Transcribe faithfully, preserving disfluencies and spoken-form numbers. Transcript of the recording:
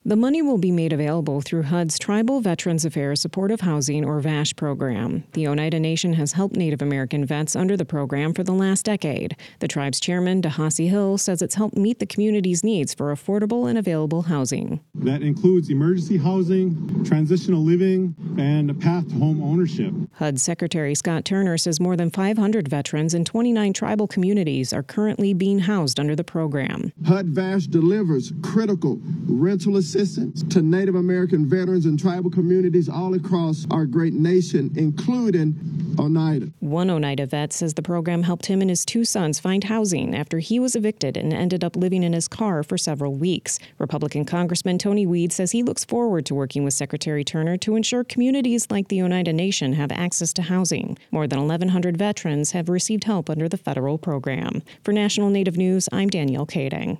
The money will be made available through H U D's Tribal Veterans Affairs Supportive Housing, or VASH, program. The Oneida Nation has helped Native American vets under the program for the last decade. The tribe's chairman, Dahasi Hill, says it's helped meet the community's needs for affordable and available housing. That includes emergency housing, transitional living, and a path to home ownership. H U D Secretary Scott Turner says more than five hundred veterans in twenty-nine tribal communities are currently being housed under the program. H U D VASH delivers critical rental assistance to Native American veterans and tribal communities all across our great nation, including Oneida. One Oneida vet says the program helped him and his two sons find housing after he was evicted and ended up living in his car for several weeks. Republican Congressman Tony Weed says he looks forward to working with Secretary Turner to ensure communities like the Oneida Nation have access to housing. More than eleven hundred veterans have received help under the federal program. For National Native News, I'm Danielle Kading.